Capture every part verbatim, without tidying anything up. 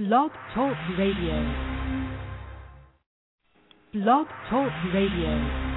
Blog Talk Radio. Blog Talk Radio.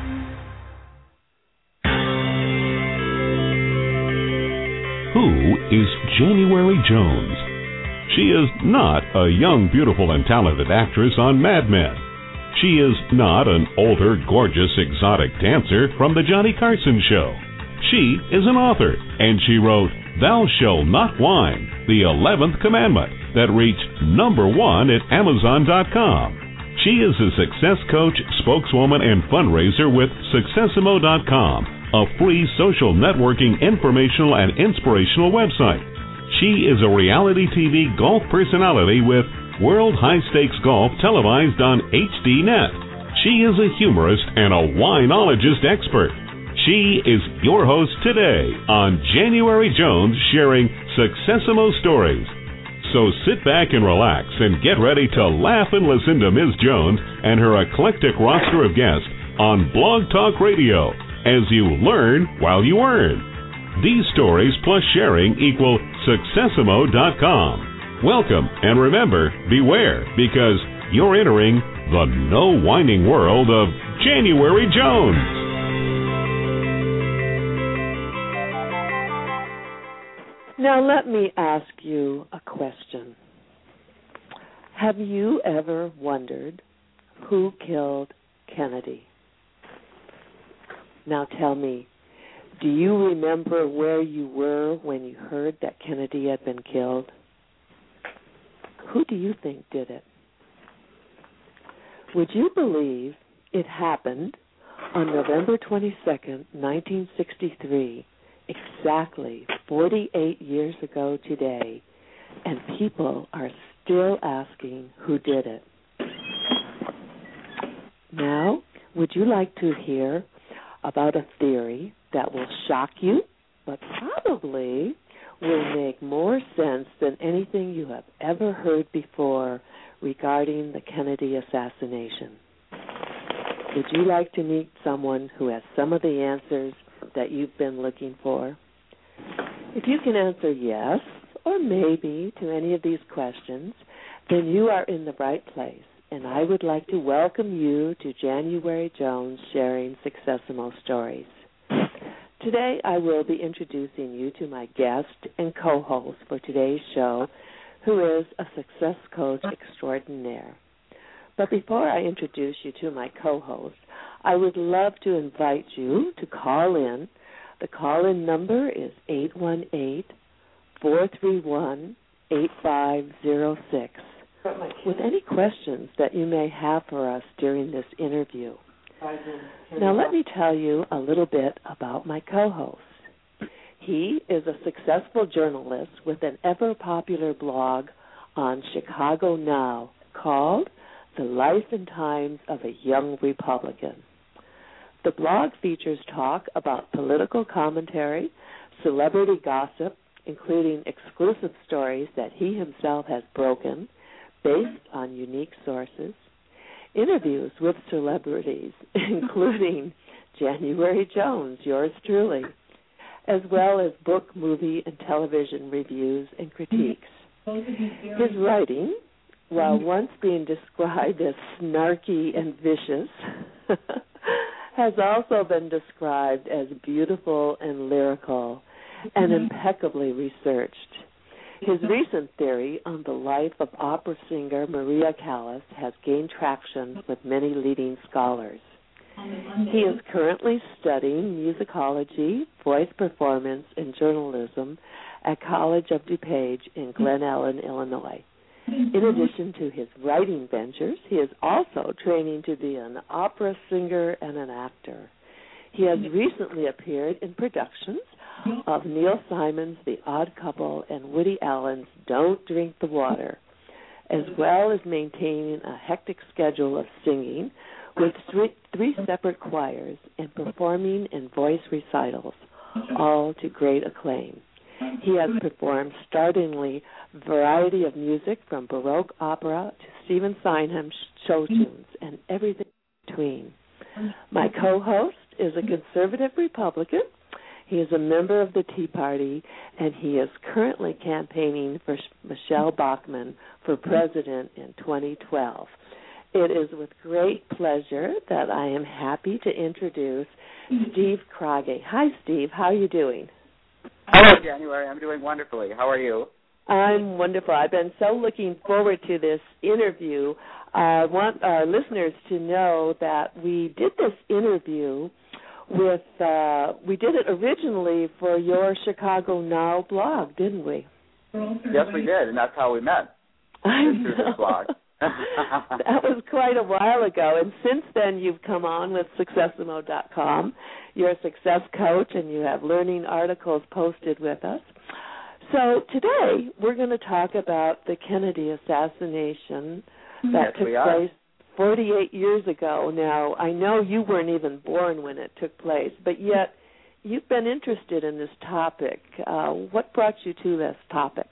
Who is January Jones? She is not a young, beautiful, and talented actress on Mad Men. She is not an older, gorgeous, exotic dancer from The Johnny Carson Show. She is an author, and she wrote Thou Shalt Not Whine, the eleventh Commandment, that reached number one at Amazon dot com. She is a success coach, spokeswoman, and fundraiser with Successimo dot com, a free social networking, informational, and inspirational website. She is a reality T V golf personality with World High Stakes Golf televised on H D Net. She is a humorist and a winologist expert. She is your host today on January Jones sharing Successimo stories. So sit back and relax and get ready to laugh and listen to Miz Jones and her eclectic roster of guests on Blog Talk Radio as you learn while you earn. These stories plus sharing equal Successimo dot com. Welcome, and remember, beware, because you're entering the no-whining world of January Jones. Now let me ask you a question. Have you ever wondered who killed Kennedy? Now tell me, do you remember where you were when you heard that Kennedy had been killed? Who do you think did it? Would you believe it happened on November twenty-second, nineteen sixty-three, exactly forty-eight years ago today, and people are still asking who did it? Now, would you like to hear about a theory that will shock you, but probably will make more sense than anything you have ever heard before regarding the Kennedy assassination? Would you like to meet someone who has some of the answers that you've been looking for? If you can answer yes or maybe to any of these questions, then you are in the right place, and I would like to welcome you to January Jones sharing Successimo stories. Today I will be introducing you to my guest and co-host for today's show, who is a success coach extraordinaire. But before I introduce you to my co-host, I would love to invite you to call in. The call-in number is eight one eight, four three one, eight five zero six with any questions that you may have for us during this interview. Now let me tell you a little bit about my co-host. He is a successful journalist with an ever-popular blog on Chicago Now called The Life and Times of a Young Republican. The blog features talk about political commentary, celebrity gossip, including exclusive stories that he himself has broken based on unique sources, interviews with celebrities, including January Jones, yours truly, as well as book, movie, and television reviews and critiques. His writing, while once being described as snarky and vicious, has also been described as beautiful and lyrical and impeccably researched. His recent theory on the life of opera singer Maria Callas has gained traction with many leading scholars. He is currently studying musicology, voice performance, and journalism at College of DuPage in Glen Ellen, Illinois. In addition to his writing ventures, he is also training to be an opera singer and an actor. He has recently appeared in productions of Neil Simon's The Odd Couple and Woody Allen's Don't Drink the Water, as well as maintaining a hectic schedule of singing with three, three separate choirs and performing in voice recitals, all to great acclaim. He has performed startlingly variety of music from Baroque opera to Stephen Sondheim show tunes and everything in between. My co-host is a conservative Republican. He is a member of the Tea Party, and he is currently campaigning for Michelle Bachmann for president in twenty twelve. It is with great pleasure that I am happy to introduce Steve Krage. Hi, Steve. How are you doing? Hello, January. I'm doing wonderfully. How are you? I'm wonderful. I've been so looking forward to this interview. I want our listeners to know that we did this interview with, uh, we did it originally for your Chicago Now blog, didn't we? Yes, we did, and that's how we met. I know. Through this blog. That was quite a while ago, and since then you've come on with Successimo dot com. You're a success coach, and you have learning articles posted with us. So today we're going to talk about the Kennedy assassination that yes, took place forty-eight years ago. Now, I know you weren't even born when it took place, but yet you've been interested in this topic. Uh, what brought you to this topic?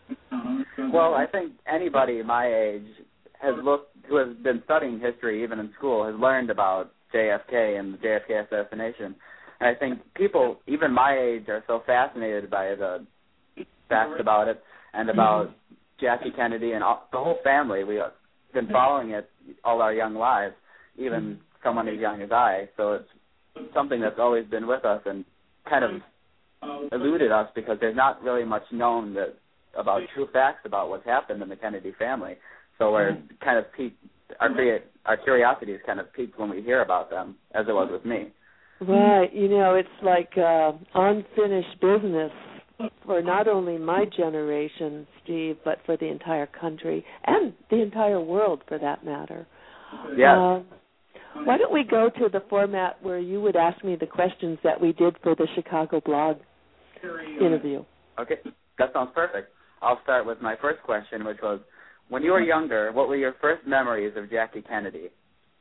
Well, I think anybody my age has looked, who has been studying history, even in school, has learned about J F K and the J F K assassination. And I think people, even my age, are so fascinated by the facts about it and about mm-hmm. Jackie Kennedy and all, the whole family. We've been following it all our young lives, even mm-hmm. someone as young as I. So it's something that's always been with us and kind of eluded us because there's not really much known that about true facts about what's happened in the Kennedy family. So we're kind of piqued, our, our curiosity is kind of piqued when we hear about them, as it was with me. Right. You know, it's like uh, unfinished business for not only my generation, Steve, but for the entire country and the entire world, for that matter. Yes. Uh, why don't we go to the format where you would ask me the questions that we did for the Chicago blog interview? Okay. That sounds perfect. I'll start with my first question, which was, when you were younger, what were your first memories of Jackie Kennedy?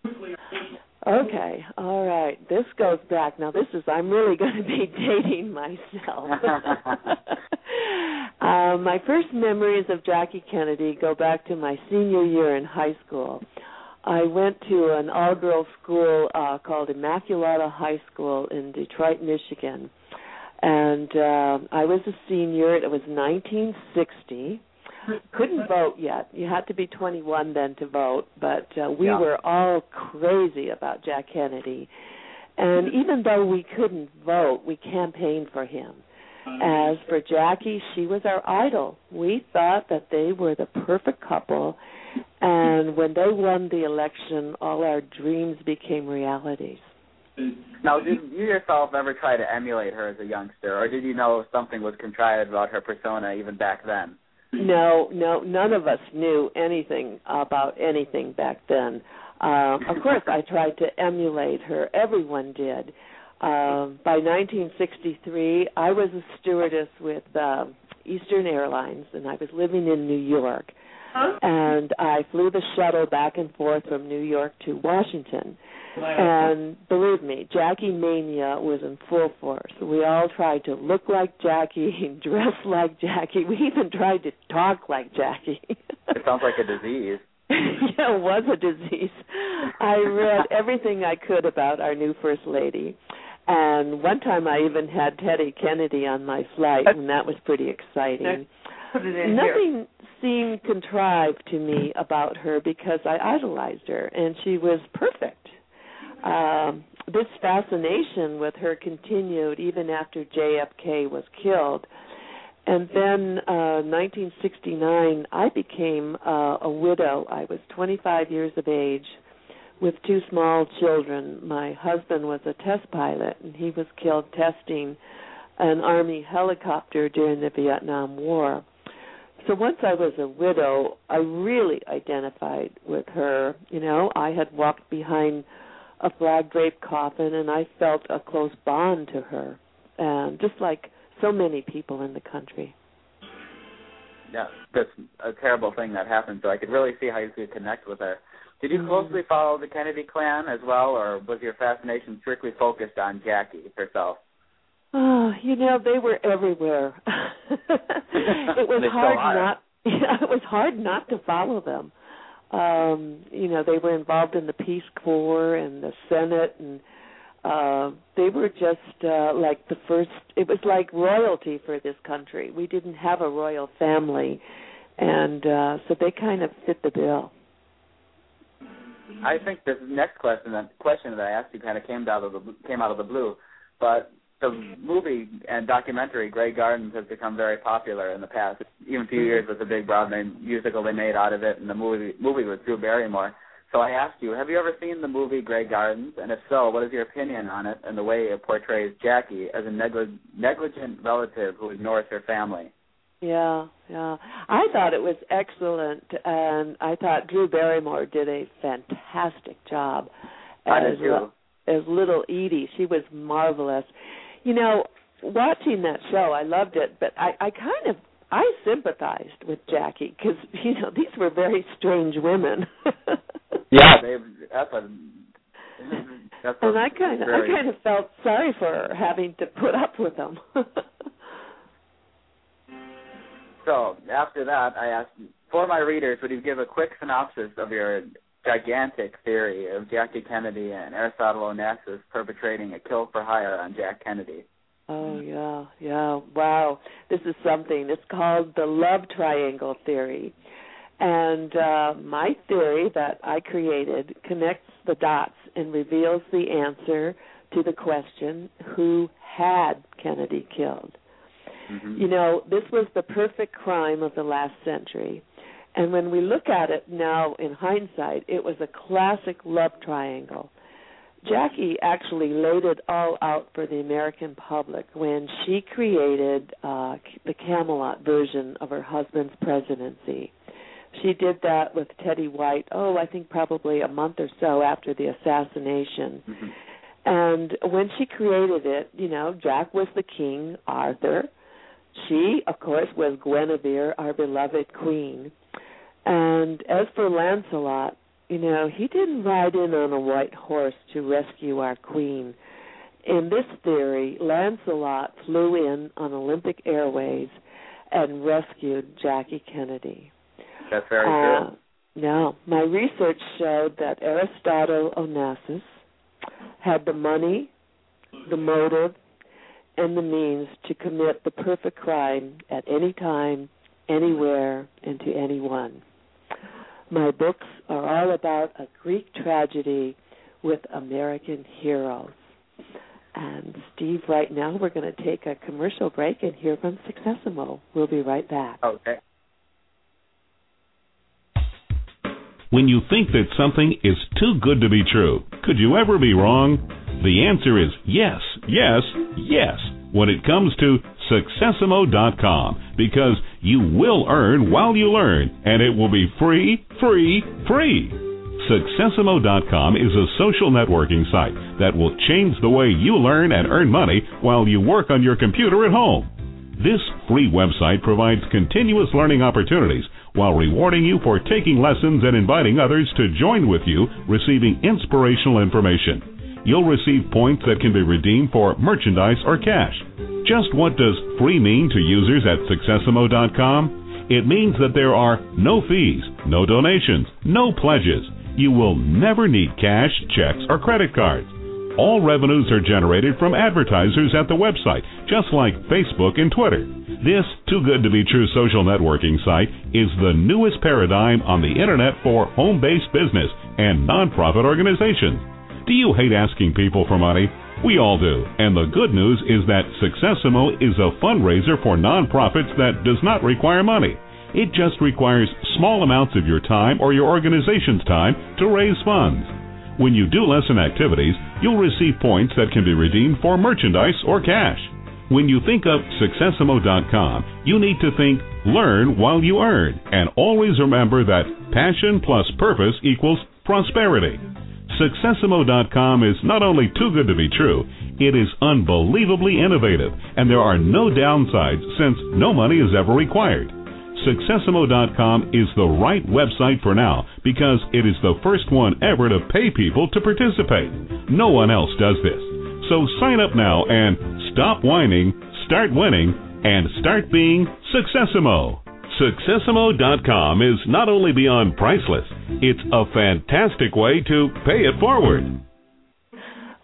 Okay, all right. This goes back. Now, this is, I'm really going to be dating myself. uh, my first memories of Jackie Kennedy go back to my senior year in high school. I went to an all-girls school uh, called Immaculata High School in Detroit, Michigan. And uh, I was a senior. It was nineteen sixty. Couldn't vote yet. You had to be twenty-one then to vote, but uh, we yeah. were all crazy about Jack Kennedy. And even though we couldn't vote, we campaigned for him. As for Jackie, she was our idol. We thought that they were the perfect couple, and when they won the election, all our dreams became realities. Now, did you yourself ever try to emulate her as a youngster, or did you know something was contrived about her persona even back then? No, no, none of us knew anything about anything back then. Uh, of course, I tried to emulate her. Everyone did. Uh, by nineteen sixty-three, I was a stewardess with uh, Eastern Airlines, and I was living in New York. Huh? And I flew the shuttle back and forth from New York to Washington. And believe me, Jackie mania was in full force. We all tried to look like Jackie, dress like Jackie. We even tried to talk like Jackie. It sounds like a disease. Yeah, it was a disease. I read everything I could about our new First Lady. And one time I even had Teddy Kennedy on my flight, and that was pretty exciting. Nothing seemed contrived to me about her because I idolized her, and she was perfect. Um, this fascination with her continued even after J F K was killed. And then uh, nineteen sixty-nine, I became uh, a widow. I was twenty-five years of age with two small children. My husband was a test pilot, and he was killed testing an Army helicopter during the Vietnam War. So once I was a widow, I really identified with her. You know, I had walked behind a flag-draped coffin, and I felt a close bond to her, and just like so many people in the country. Yeah, that's a terrible thing that happened, so I could really see how you could connect with her. Did you closely follow the Kennedy clan as well, or was your fascination strictly focused on Jackie herself? Oh, you know, they were everywhere. It was hard not. Yeah, it was hard not to follow them. Um, you know, they were involved in the Peace Corps and the Senate, and uh, they were just uh, like the first. It was like royalty for this country. We didn't have a royal family, and uh, so they kind of fit the bill. I think this next question, that question that I asked you, kind of came out of the came out of the blue, but the movie and documentary Grey Gardens has become very popular in the past. Even a few years with the big Broadway musical they made out of it, and the movie movie with Drew Barrymore. So I asked you, have you ever seen the movie Grey Gardens? And if so, what is your opinion on it and the way it portrays Jackie as a neglig- negligent relative who ignores her family? Yeah, yeah. I thought it was excellent, and I thought Drew Barrymore did a fantastic job I as did too. as little Edie. She was marvelous. You know, watching that show, I loved it, but I, I kind of I sympathized with Jackie because you know these were very strange women. Yeah, they, that's a. That's and a I kind of very... I kind of felt sorry for her having to put up with them. So, after that, I asked, for my readers, would you give a quick synopsis of your gigantic theory of Jackie Kennedy and Aristotle Onassis perpetrating a kill for hire on Jack Kennedy? Oh, yeah, yeah. Wow. This is something. It's called the love triangle theory. And uh, my theory that I created connects the dots and reveals the answer to the question, who had Kennedy killed? Mm-hmm. You know, this was the perfect crime of the last century. And when we look at it now in hindsight, it was a classic love triangle. Jackie actually laid it all out for the American public when she created uh, the Camelot version of her husband's presidency. She did that with Teddy White, oh, I think probably a month or so after the assassination. Mm-hmm. And when she created it, you know, Jack was the king, Arthur. She, of course, was Guinevere, our beloved queen. And as for Lancelot, you know, he didn't ride in on a white horse to rescue our queen. In this theory, Lancelot flew in on Olympic Airways and rescued Jackie Kennedy. That's very uh, true. No, my research showed that Aristotle Onassis had the money, the motive, and the means to commit the perfect crime at any time, anywhere, and to anyone. My books are all about a Greek tragedy with American heroes. And, Steve, right now we're going to take a commercial break and hear from Successimo. We'll be right back. Okay. When you think that something is too good to be true, could you ever be wrong? The answer is yes, yes, yes when it comes to Successimo dot com, because you will earn while you learn, and it will be free, free, free. Successimo dot com is a social networking site that will change the way you learn and earn money while you work on your computer at home. This free website provides continuous learning opportunities while rewarding you for taking lessons and inviting others to join with you, receiving inspirational information. You'll receive points that can be redeemed for merchandise or cash. Just what does free mean to users at Successimo dot com? It means that there are no fees, no donations, no pledges. You will never need cash, checks, or credit cards. All revenues are generated from advertisers at the website, just like Facebook and Twitter. This too good to be true social networking site is the newest paradigm on the internet for home-based business and nonprofit organizations. Do you hate asking people for money? We all do. And the good news is that Successimo is a fundraiser for nonprofits that does not require money. It just requires small amounts of your time or your organization's time to raise funds. When you do lesson activities, you'll receive points that can be redeemed for merchandise or cash. When you think of Successimo dot com, you need to think learn while you earn, and always remember that passion plus purpose equals prosperity. Successimo dot com is not only too good to be true, it is unbelievably innovative, and there are no downsides since no money is ever required. Successimo dot com is the right website for now because it is the first one ever to pay people to participate. No one else does this. So sign up now and stop whining, start winning, and start being Successimo. Successimo dot com is not only beyond priceless, it's a fantastic way to pay it forward.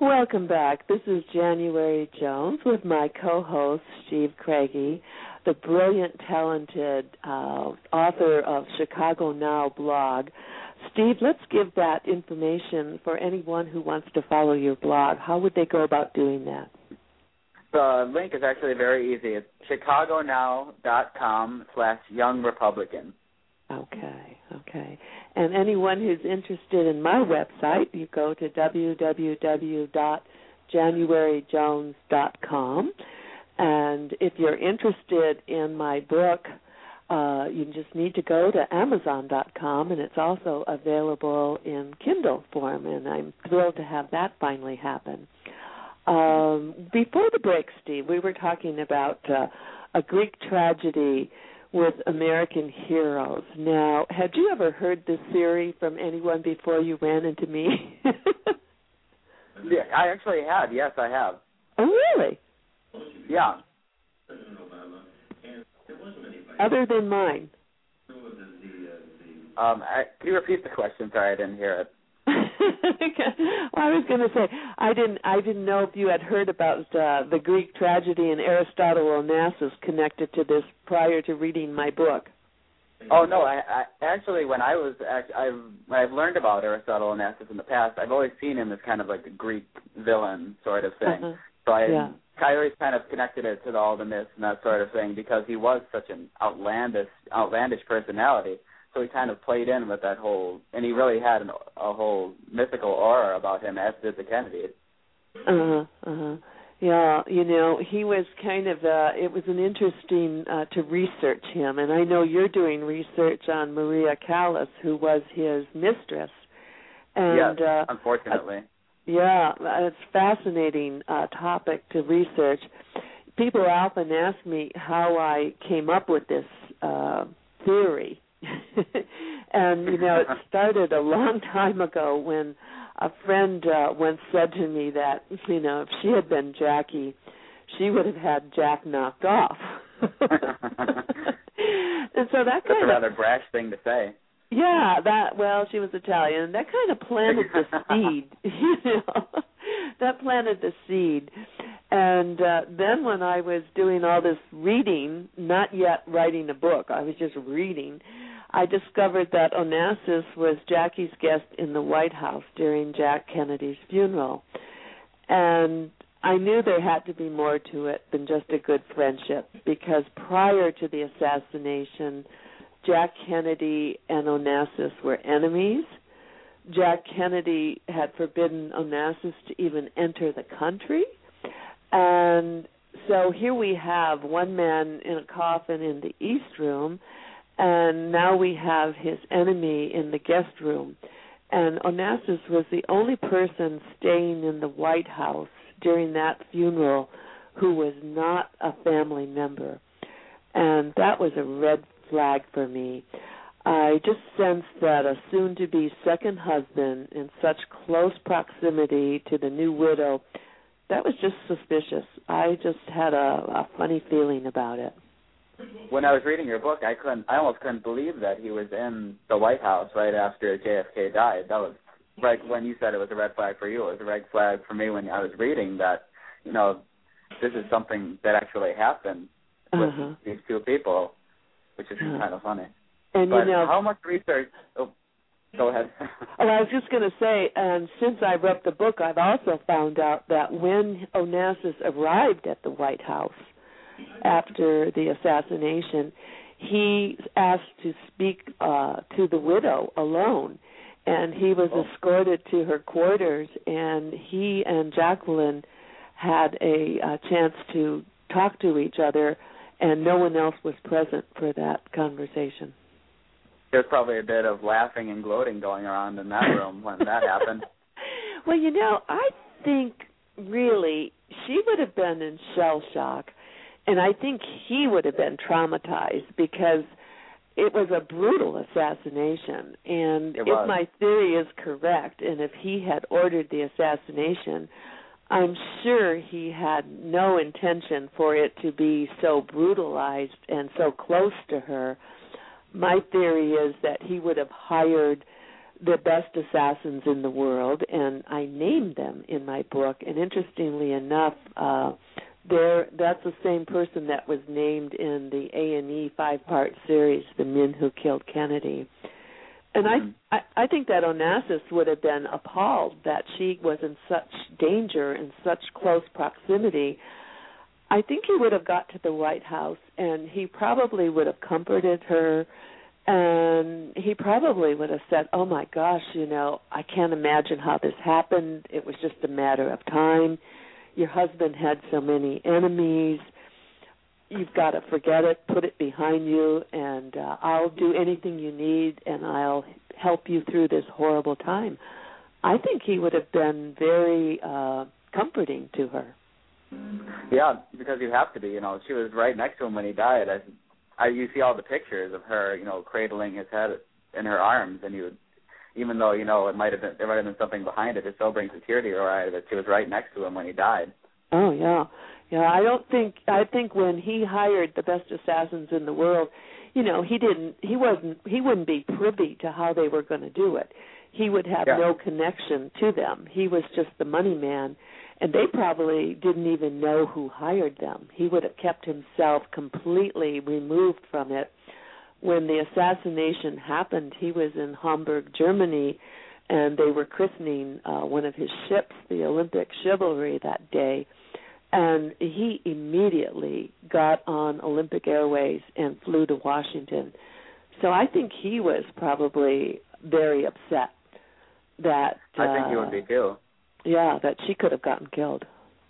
Welcome back. This is January Jones with my co-host, Steve Craigie, the brilliant, talented uh, author of Chicago Now blog. Steve, let's give that information for anyone who wants to follow your blog. How would they go about doing that? The link is actually very easy. It's chicagonow.com slash young Republican. Okay, okay. And anyone who's interested in my website, you go to w w w dot january jones dot com. And if you're interested in my book, uh, you just need to go to amazon dot com, and it's also available in Kindle form, and I'm thrilled to have that finally happen. Um, before the break, Steve, we were talking about uh, a Greek tragedy with American heroes. Now, had you ever heard this theory from anyone before you ran into me? Yeah, I actually had. Yes, I have. Oh, really? Yeah. Other than mine? Um, I, can you repeat the question? Sorry, I didn't hear it. Well, I was going to say I didn't. I didn't know if you had heard about uh, the Greek tragedy and Aristotle Onassis connected to this prior to reading my book. Oh no! I, I actually, when I was, I've when I've learned about Aristotle Onassis in the past, I've always seen him as kind of like a Greek villain sort of thing. Uh-huh. So I, yeah. I always kind of connected it to all the myths and that sort of thing because he was such an outlandish, outlandish personality. So he kind of played in with that whole, and he really had an, a whole mythical aura about him, as did the Kennedys. Uh-huh, uh-huh. Yeah, you know, he was kind of, uh, it was an interesting uh, to research him, and I know you're doing research on Maria Callas, who was his mistress. And, yes, uh, unfortunately. Uh, yeah, it's a fascinating uh, topic to research. People often ask me how I came up with this uh, theory. And, you know, it started a long time ago when a friend uh, once said to me that, you know, if she had been Jackie, she would have had Jack knocked off. And so that That's kind a of... rather brash thing to say. Yeah, that, well, she was Italian, and that kind of planted the seed, you know. That planted the seed. And uh, then when I was doing all this reading, not yet writing a book, I was just reading, I discovered that Onassis was Jackie's guest in the White House during Jack Kennedy's funeral. And I knew there had to be more to it than just a good friendship, because prior to the assassination, Jack Kennedy and Onassis were enemies. Jack Kennedy had forbidden Onassis to even enter the country. And so here we have one man in a coffin in the East Room, and now we have his enemy in the guest room. And Onassis was the only person staying in the White House during that funeral who was not a family member. And that was a red flag for me. I just sensed that a soon-to-be second husband in such close proximity to the new widow, that was just suspicious. I just had a, a funny feeling about it. When I was reading your book, I couldn't, I almost couldn't believe that he was in the White House right after J F K died. That was like when you said it was a red flag for you. It was a red flag for me when I was reading that, you know, this is something that actually happened with uh-huh. these two people, which is uh-huh. kind of funny. And but you know, how much research? Oh, go ahead. Oh, I was just going to say, and since I wrote the book, I've also found out that when Onassis arrived at the White House after the assassination, he asked to speak uh, to the widow alone, and he was oh. escorted to her quarters, and he and Jacqueline had a, a chance to talk to each other, and no one else was present for that conversation. There's probably a bit of laughing and gloating going around in that room when that happened. Well, you know, I think really she would have been in shell shock, and I think he would have been traumatized because it was a brutal assassination. And if my theory is correct, and if he had ordered the assassination, I'm sure he had no intention for it to be so brutalized and so close to her. My theory is that he would have hired the best assassins in the world, and I named them in my book. And interestingly enough, uh, there that's the same person that was named in the A and E five-part series, The Men Who Killed Kennedy. And I, I, I think that Onassis would have been appalled that she was in such danger, in such close proximity. I think he would have got to the White House, and he probably would have comforted her, and he probably would have said, oh, my gosh, you know, I can't imagine how this happened. It was just a matter of time. Your husband had so many enemies. You've got to forget it, put it behind you, and uh, I'll do anything you need, and I'll help you through this horrible time. I think he would have been very uh, comforting to her. Yeah, because you have to be. You know, she was right next to him when he died. I, I, you see all the pictures of her, you know, cradling his head in her arms, and you would, even though you know it might have been there might have been something behind it, it still brings a tear to your eye that she was right next to him when he died. Oh yeah, yeah. I don't think I think when he hired the best assassins in the world, you know, he didn't. He wasn't. He wouldn't be privy to how they were going to do it. He would have yeah. no connection to them. He was just the money man. And they probably didn't even know who hired them. He would have kept himself completely removed from it. When the assassination happened, he was in Hamburg, Germany, and they were christening uh, one of his ships, the Olympic Chivalry, that day. And he immediately got on Olympic Airways and flew to Washington. So I think he was probably very upset that... Uh, I think he would be too. Yeah, that she could have gotten killed.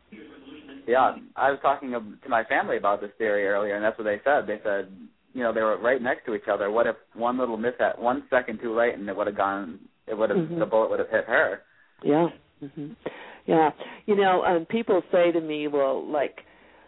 Yeah, I was talking to my family about this theory earlier, and that's what they said. They said, you know, they were right next to each other. What if one little mishap, one second too late, and it would have gone, it would have, mm-hmm. the bullet would have hit her. Yeah, mm-hmm. yeah. You know, and people say to me, well, like,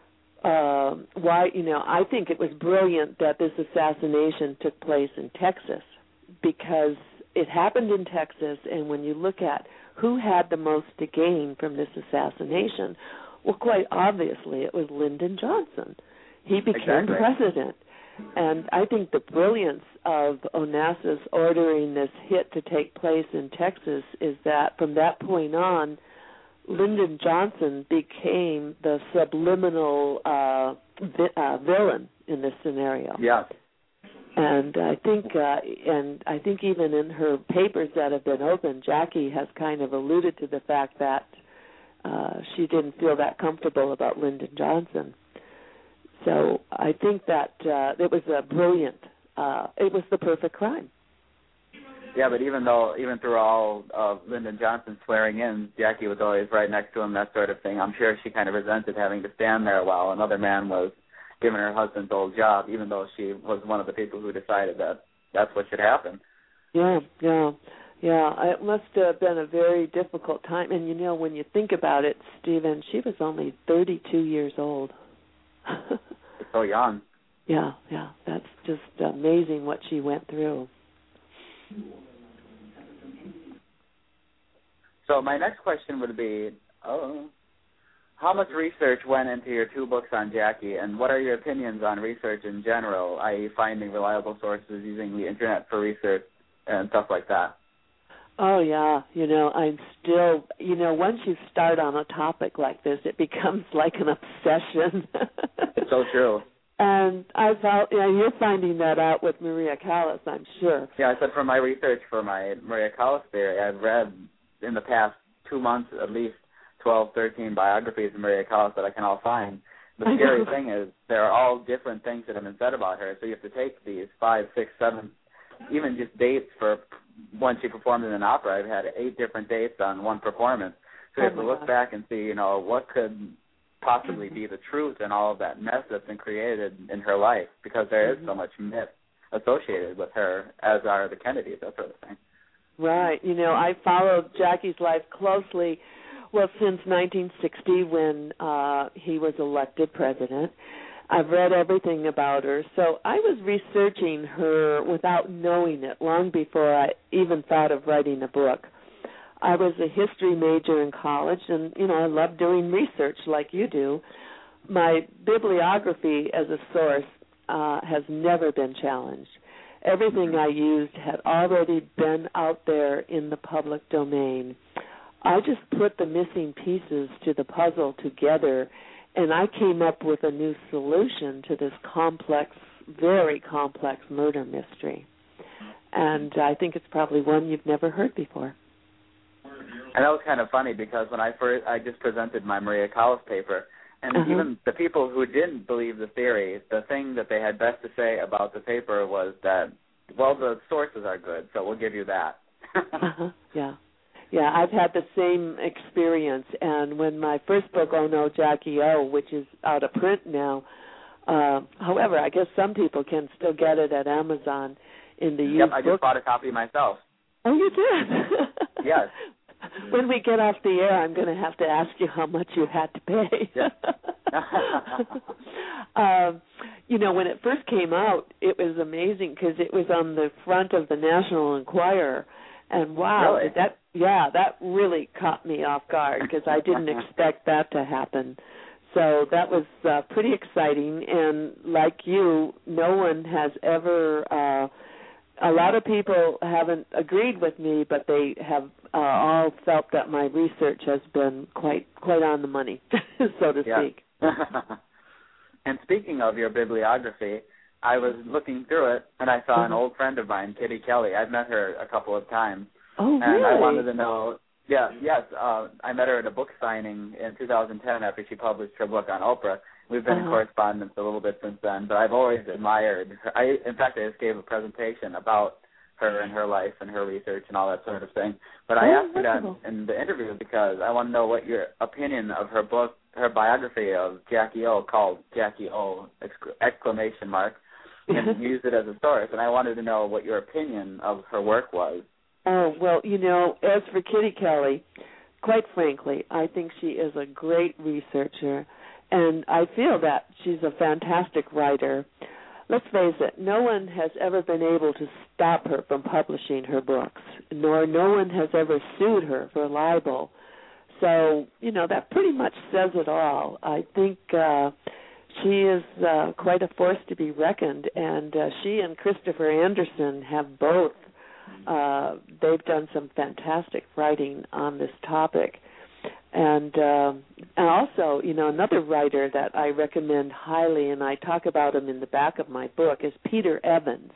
uh, why, you know, I think it was brilliant that this assassination took place in Texas because it happened in Texas, and when you look at who had the most to gain from this assassination? Well, quite obviously, it was Lyndon Johnson. He became exactly. president. And I think the brilliance of Onassis ordering this hit to take place in Texas is that from that point on, Lyndon Johnson became the subliminal uh, vi- uh, villain in this scenario. Yeah. And I think, uh, and I think even in her papers that have been opened, Jackie has kind of alluded to the fact that uh, she didn't feel that comfortable about Lyndon Johnson. So I think that uh, it was a brilliant, uh, it was the perfect crime. Yeah, but even though, even through all of Lyndon Johnson swearing in, Jackie was always right next to him, that sort of thing. I'm sure she kind of resented having to stand there while another man was given her husband's old job, even though she was one of the people who decided that that's what should happen. Yeah, yeah, yeah. It must have been a very difficult time. And, you know, when you think about it, Stephen, she was only thirty-two years old. So young. Yeah, yeah. That's just amazing what she went through. So my next question would be, oh, how much research went into your two books on Jackie, and what are your opinions on research in general, that is finding reliable sources, using the Internet for research, and stuff like that? Oh, yeah. You know, I'm still, you know, once you start on a topic like this, it becomes like an obsession. It's so true. And I thought, yeah, you're finding that out with Maria Callas, I'm sure. Yeah, I said from my research for my Maria Callas theory, I've read in the past two months at least twelve, thirteen biographies of Maria Callas that I can all find. The scary thing is there are all different things that have been said about her, so you have to take these five, six, seven, even just dates for when she performed in an opera. I've had eight different dates on one performance. So you have oh to look God. back and see, you know, what could possibly be the truth in all of that mess that's been created in her life, because there is so much myth associated with her, as are the Kennedys, that sort of thing. Right. You know, I followed Jackie's life closely, well, since nineteen sixty when uh, he was elected president. I've read everything about her. So I was researching her without knowing it long before I even thought of writing a book. I was a history major in college, and, you know, I love doing research like you do. My bibliography as a source uh, has never been challenged. everything I used had already been out there in the public domain. I just put the missing pieces to the puzzle together, and I came up with a new solution to this complex, very complex murder mystery. And I think it's probably one you've never heard before. And that was kind of funny because when I first, I just presented my Maria Callas paper, and uh-huh. even the people who didn't believe the theory, the thing that they had best to say about the paper was that, well, the sources are good, so we'll give you that. uh-huh. Yeah. Yeah, I've had the same experience. And when my first book, Oh No, Jackie O, which is out of print now, uh, however, I guess some people can still get it at Amazon in the used Yep, I book. just bought a copy myself. Oh, you did? Yes. When we get off the air, I'm going to have to ask you how much you had to pay. Yeah. um, you know, when it first came out, it was amazing because it was on the front of the National Enquirer. And wow, really? that yeah, that really caught me off guard because I didn't expect that to happen. So that was uh, pretty exciting. And like you, no one has ever. Uh, a lot of people haven't agreed with me, but they have uh, all felt that my research has been quite quite on the money, so to yeah. speak. And speaking of your bibliography, I was looking through it, and I saw an old friend of mine, Kitty Kelly. I've met her a couple of times. Oh, and really? I wanted to know, yeah, yes, uh, I met her at a book signing in two thousand ten after she published her book on Oprah. We've been uh-huh. in correspondence a little bit since then, but I've always admired her. I, in fact, I just gave a presentation about her and her life and her research and all that sort of thing. But I oh, asked you that in the interview because I want to know what your opinion of her book, her biography of Jackie O, called Jackie O, exclamation mark, and use it as a source. And I wanted to know what your opinion of her work was. Oh, well, you know, as for Kitty Kelly, quite frankly, I think she is a great researcher, and I feel that she's a fantastic writer. Let's face it, no one has ever been able to stop her from publishing her books, nor no one has ever sued her for libel. So, you know, that pretty much says it all. I think uh, she is uh, quite a force to be reckoned, and uh, she and Christopher Anderson have both Uh, they've done some fantastic writing on this topic. And, uh, and also, you know, another writer that I recommend highly, and I talk about him in the back of my book, is Peter Evans.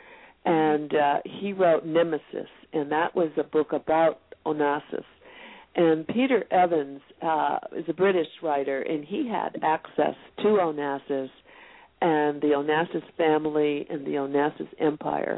And uh, he wrote Nemesis, and that was a book about Onassis. And Peter Evans uh, is a British writer, and he had access to Onassis and the Onassis family and the Onassis empire.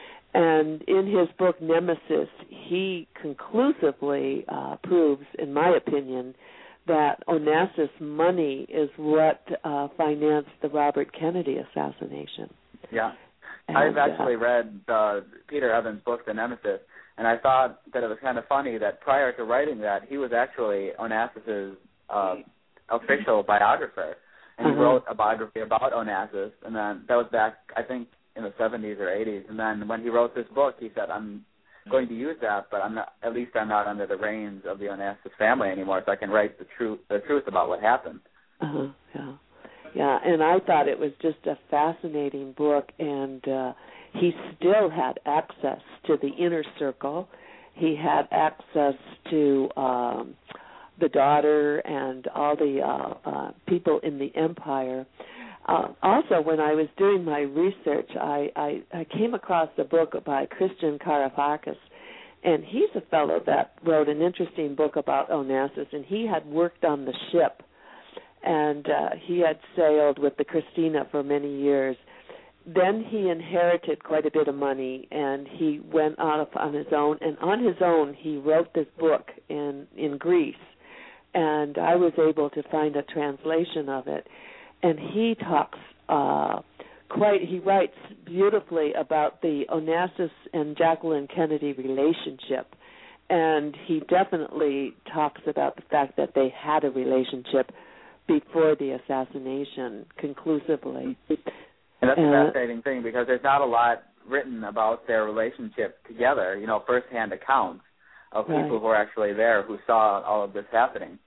And in his book, Nemesis, he conclusively uh, proves, in my opinion, that Onassis money is what uh, financed the Robert Kennedy assassination. Yeah. And, I've actually uh, read uh, Peter Evans' book, The Nemesis, and I thought that it was kind of funny that prior to writing that, he was actually Onassis' uh, official biographer. And he uh-huh. wrote a biography about Onassis, and then that was back, I think, in the seventies or eighties, and then when he wrote this book, he said, I'm going to use that, but I'm not, at least I'm not under the reins of the Onassis family anymore, so I can write the truth the truth about what happened. Uh-huh, yeah. Yeah, and I thought it was just a fascinating book, and uh, he still had access to the inner circle. He had access to um, the daughter and all the uh, uh, people in the empire. Uh, also, when I was doing my research, I, I, I came across a book by Christian Kouroufakis, and he's a fellow that wrote an interesting book about Onassis, and he had worked on the ship, and uh, he had sailed with the Christina for many years. Then he inherited quite a bit of money, and he went off on his own, and on his own he wrote this book in, in Greece, and I was able to find a translation of it. And he talks uh, quite, he writes beautifully about the Onassis and Jacqueline Kennedy relationship. And he definitely talks about the fact that they had a relationship before the assassination, conclusively. And that's uh, a fascinating thing because there's not a lot written about their relationship together, you know, firsthand accounts of right. people who were actually there who saw all of this happening.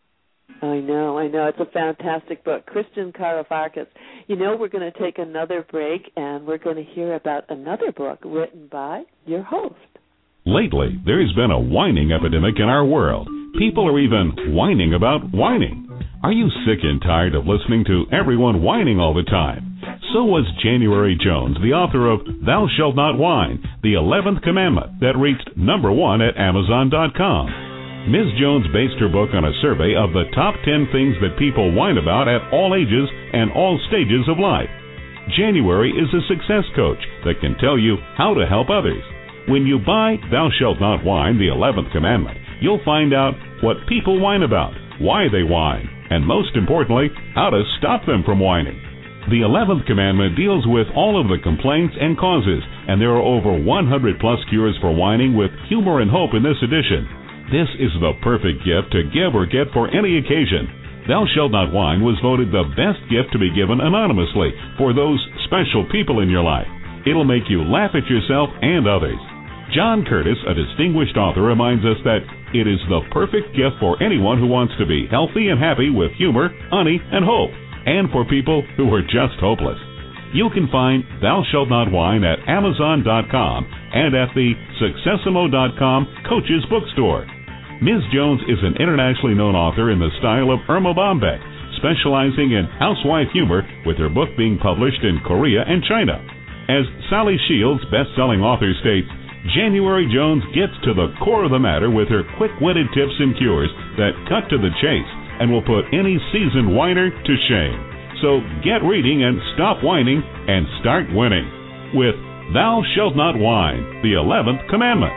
I know, I know. It's a fantastic book. Christian Kouroufakis. You know, we're going to take another break, and we're going to hear about another book written by your host. Lately, there's been a whining epidemic in our world. People are even whining about whining. Are you sick and tired of listening to everyone whining all the time? So was January Jones, the author of Thou Shalt Not Whine, the eleventh Commandment, that reached number one at Amazon dot com. Miz Jones based her book on a survey of the top ten things that people whine about at all ages and all stages of life. January is a success coach that can tell you how to help others. When you buy Thou Shalt Not Whine, the eleventh Commandment, you'll find out what people whine about, why they whine, and most importantly, how to stop them from whining. The eleventh Commandment deals with all of the complaints and causes, and there are over one hundred plus cures for whining with humor and hope in this edition. This is the perfect gift to give or get for any occasion. Thou Shalt Not Whine was voted the best gift to be given anonymously for those special people in your life. It'll make you laugh at yourself and others. John Curtis, a distinguished author, reminds us that it is the perfect gift for anyone who wants to be healthy and happy with humor, honey, and hope, and for people who are just hopeless. You can find Thou Shalt Not Whine at Amazon dot com and at the Successimo dot com Coach's Bookstore. Miz Jones is an internationally known author in the style of Irma Bombeck, specializing in housewife humor, with her book being published in Korea and China. As Sally Shields, best-selling author, states, January Jones gets to the core of the matter with her quick-witted tips and cures that cut to the chase and will put any seasoned whiner to shame. So get reading and stop whining and start winning with Thou Shalt Not Whine, the eleventh Commandment.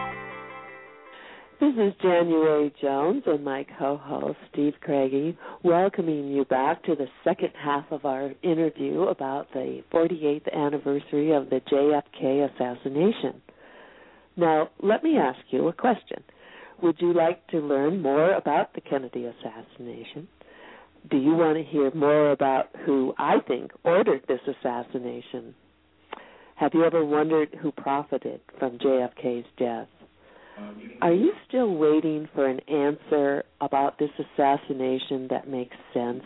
This is January Jones and my co-host, Steve Craigie, welcoming you back to the second half of our interview about the forty-eighth anniversary of the J F K assassination. Now, let me ask you a question. Would you like to learn more about the Kennedy assassination? Do you want to hear more about who I think ordered this assassination? Have you ever wondered who profited from J F K's death? Are you still waiting for an answer about this assassination that makes sense?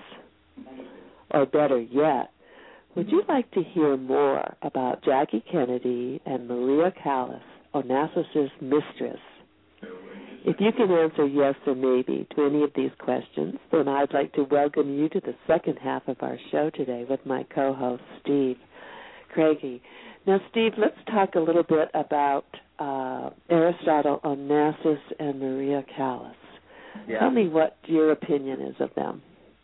Or better yet, would you like to hear more about Jackie Kennedy and Maria Callas, Onassis' mistress? If you can answer yes or maybe to any of these questions, then I'd like to welcome you to the second half of our show today with my co-host, Steve Craigie. Now, Steve, let's talk a little bit about uh, Aristotle Onassis and Maria Callas. Yeah. Tell me what your opinion is of them.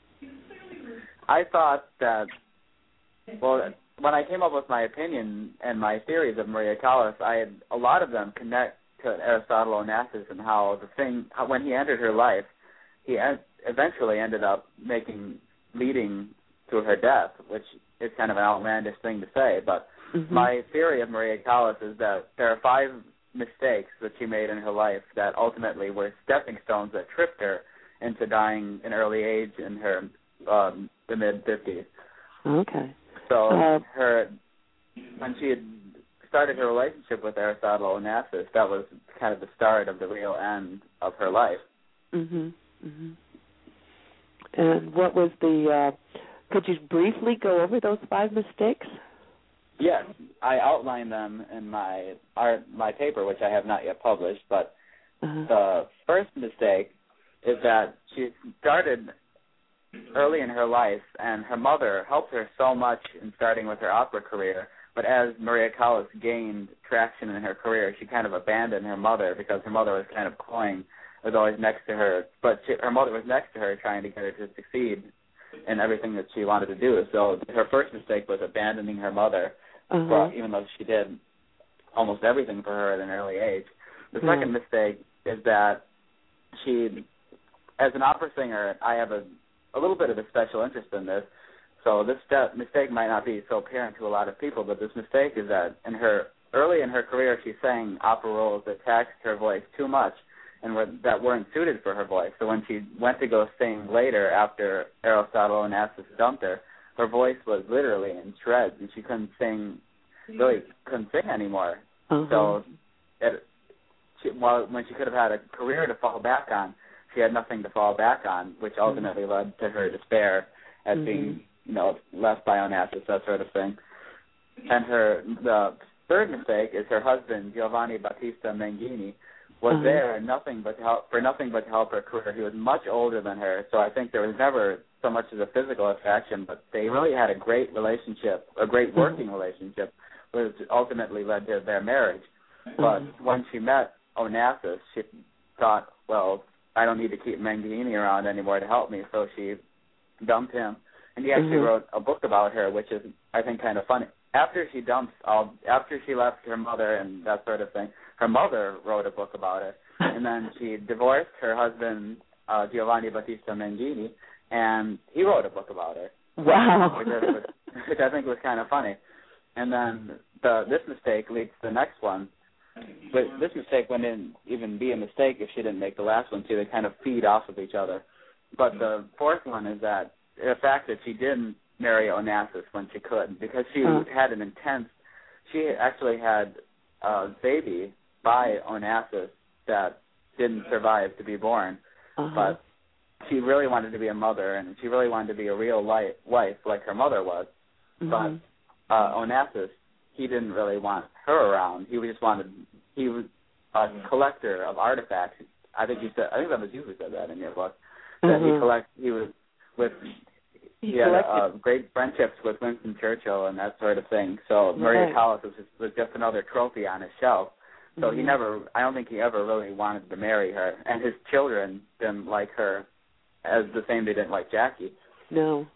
I thought that, well, when I came up with my opinion and my theories of Maria Callas, I had a lot of them connect to Aristotle Onassis and how the thing, how when he entered her life, he en- eventually ended up making, leading to her death, which is kind of an outlandish thing to say, but mm-hmm. my theory of Maria Callas is that there are five mistakes that she made in her life that ultimately were stepping stones that tripped her into dying in early age in her um, the mid-fifties. Okay. So uh, her, when she had started her relationship with Aristotle Onassis, that was kind of the start of the real end of her life. Mhm. Mhm. And what was the? Uh, could you briefly go over those five mistakes? Yes, I outlined them in my art, my paper, which I have not yet published. But uh-huh. the first mistake is that she started early in her life, and her mother helped her so much in starting with her opera career. But as Maria Callas gained traction in her career, she kind of abandoned her mother because her mother was kind of cloying, was always next to her. But she, her mother was next to her trying to get her to succeed in everything that she wanted to do. So her first mistake was abandoning her mother, uh-huh. for, even though she did almost everything for her at an early age. The uh-huh. second mistake is that she, as an opera singer, I have a, a little bit of a special interest in this. So this step, mistake might not be so apparent to a lot of people, but this mistake is that in her early in her career, she sang opera roles that taxed her voice too much and were, that weren't suited for her voice. So when she went to go sing later after Aristotle Onassis dumped her, her voice was literally in shreds, and she couldn't sing, really couldn't sing anymore. Uh-huh. So it, she, while, when she could have had a career to fall back on, she had nothing to fall back on, which ultimately mm-hmm. led to her despair at mm-hmm. being, you know, left by Onassis, that sort of thing. And her the third mistake is her husband, Giovanni Battista Mangini, was uh-huh. there nothing but to help, for nothing but to help her career. He was much older than her, so I think there was never so much as a physical attraction, but they really had a great relationship, a great working uh-huh. relationship, which ultimately led to their marriage. But uh-huh. when she met Onassis, she thought, well, I don't need to keep Mangini around anymore to help me, so she dumped him. And he actually uh-huh. wrote a book about her, which is, I think, kind of funny. After she dumped, all, after she left her mother and that sort of thing, her mother wrote a book about her. And then she divorced her husband, uh, Giovanni Battista Mangini, and he wrote a book about her. Wow. Which, is, which I think was kind of funny. And then the, this mistake leads to the next one. But this mistake wouldn't even be a mistake if she didn't make the last one, too. They kind of feed off of each other. But the fourth one is that the fact that she didn't marry Onassis when she could, because she uh-huh. had an intense, she actually had a baby by Onassis that didn't survive to be born, uh-huh. but she really wanted to be a mother, and she really wanted to be a real life, wife like her mother was. Mm-hmm. But uh, Onassis, he didn't really want her around. He just wanted, he was a collector of artifacts. I think you said, I think that was you who said that in your book, that mm-hmm. he collect, he was with, he, he had uh, great friendships with Winston Churchill and that sort of thing. So right. Maria Callas was just, was just another trophy on his shelf. So mm-hmm. he never, I don't think he ever really wanted to marry her. And his children didn't like her as the same they didn't like Jackie. No.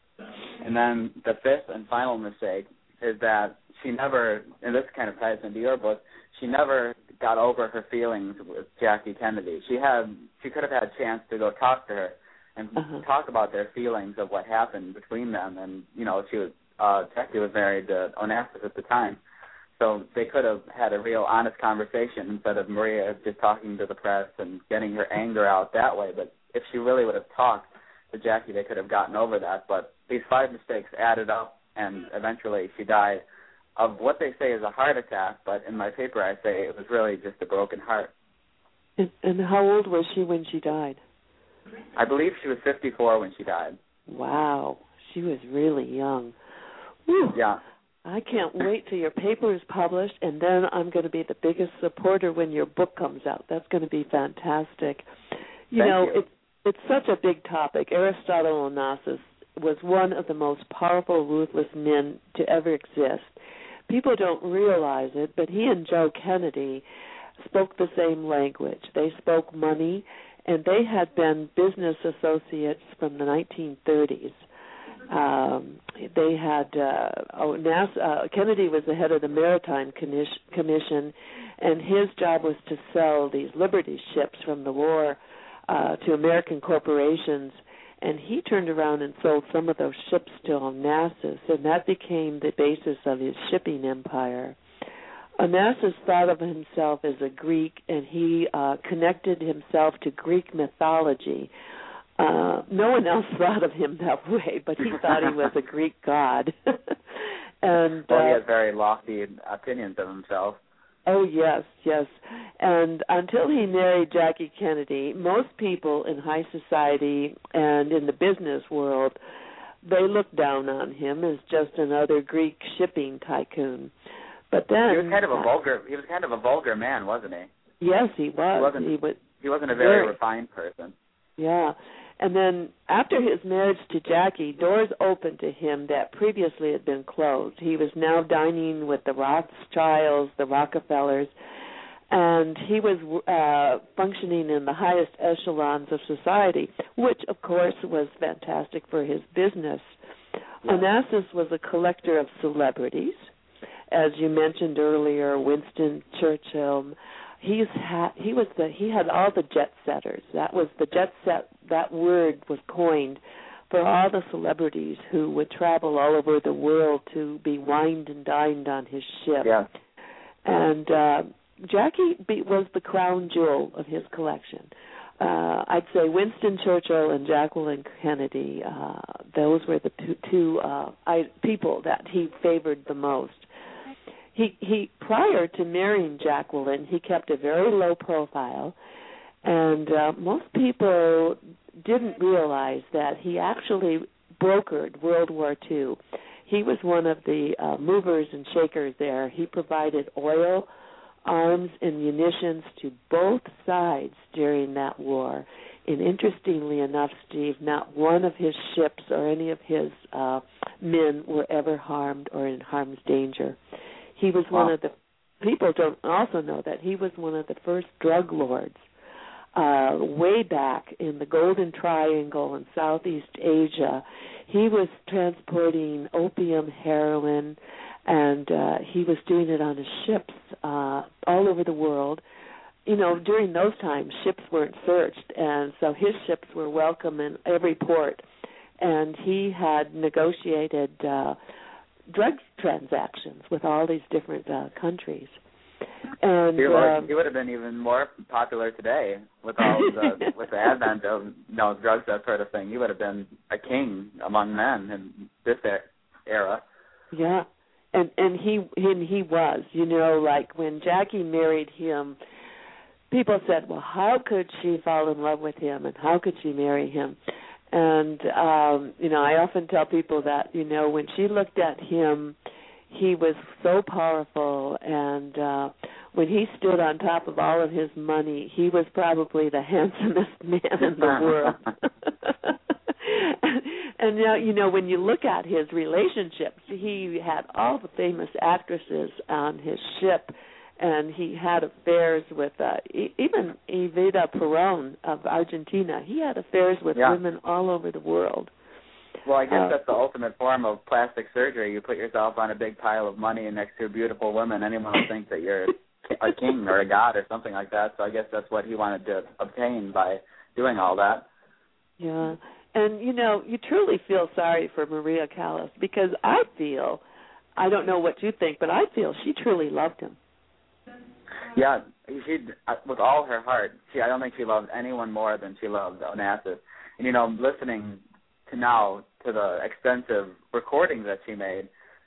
And then the fifth and final mistake is that she never, and this kind of ties into your book, she never got over her feelings with Jackie Kennedy. She had, she could have had a chance to go talk to her and uh-huh. talk about their feelings of what happened between them. And, you know, she was, uh, Jackie was married to Onassis at the time. So they could have had a real honest conversation instead of Maria just talking to the press and getting her anger out that way. But if she really would have talked to Jackie, they could have gotten over that. But these five mistakes added up, and eventually she died of what they say is a heart attack, but in my paper I say it was really just a broken heart. And, and how old was she when she died? I believe she was fifty-four when she died. Wow. She was really young. Whew. Yeah. I can't wait till your paper is published, and then I'm going to be the biggest supporter when your book comes out. That's going to be fantastic. You Thank know, you. It's, it's such a big topic. Aristotle Onassis was one of the most powerful, ruthless men to ever exist. People don't realize it, but he and Joe Kennedy spoke the same language. They spoke money, and they had been business associates from the nineteen thirties. Um, they had uh, oh, NASA, uh, Kennedy was the head of the Maritime Commission, and his job was to sell these Liberty ships from the war uh, to American corporations. And he turned around and sold some of those ships to Onassis, and that became the basis of his shipping empire. Onassis thought of himself as a Greek, and he uh, connected himself to Greek mythology. Uh, no one else thought of him that way, but he thought he was a Greek god. and well, uh, he has very lofty opinions of himself. Oh, yes, yes. And until he married Jackie Kennedy, most people in high society and in the business world, they looked down on him as just another Greek shipping tycoon. But then he was kind of a vulgar. He was kind of a vulgar man, wasn't he? Yes, he was. He wasn't. He, was, he wasn't a very, very refined person. Yeah. And then after his marriage to Jackie, doors opened to him that previously had been closed. He was now dining with the Rothschilds, the Rockefellers, and he was uh, functioning in the highest echelons of society, which, of course, was fantastic for his business. Yeah. Onassis was a collector of celebrities. As you mentioned earlier, Winston Churchill. He's ha- he was the he had all the jet setters. That was the jet set. That word was coined for all the celebrities who would travel all over the world to be wined and dined on his ship. Yeah. And uh, Jackie be- was the crown jewel of his collection. Uh, I'd say Winston Churchill and Jacqueline Kennedy. Uh, those were the two, two uh, I, people that he favored the most. He, he prior to marrying Jacqueline, he kept a very low profile, And uh, most people didn't realize that he actually brokered World War Two. He was one of the uh, movers and shakers there. He provided oil, arms, and munitions to both sides during that war. And interestingly enough, Steve, not one of his ships or any of his uh, men were ever harmed or in harm's danger. He was wow. one of the people don't also know that he was one of the first drug lords uh, way back in the Golden Triangle in Southeast Asia. He was transporting opium, heroin, and uh, he was doing it on his ships uh, all over the world. You know, during those times, ships weren't searched, and so his ships were welcome in every port. And he had negotiated uh, drug transactions with all these different uh, countries. And he, um, he would have been even more popular today with all the with the advent of you know, drugs, that sort of thing. He would have been a king among men in this era. Yeah, and and he and he was. You know, like when Jackie married him, people said, well, how could she fall in love with him and how could she marry him? And, um, you know, I often tell people that, you know, when she looked at him, he was so powerful. And uh, when he stood on top of all of his money, he was probably the handsomest man in the world. and, and now, you know, when you look at his relationships, he had all the famous actresses on his ship. And he had affairs with uh, e- even Evita Perón of Argentina. He had affairs with yeah. women all over the world. Well, I guess uh, that's the ultimate form of plastic surgery. You put yourself on a big pile of money next to a beautiful woman. Anyone will think that you're a king or a god or something like that. So I guess that's what he wanted to obtain by doing all that. Yeah. And, you know, you truly feel sorry for Maria Callas because I feel, I don't know what you think, but I feel she truly loved him. Yeah, she with all her heart. She, I don't think she loved anyone more than she loved Onassis. And you know, listening to now to the extensive recordings that she made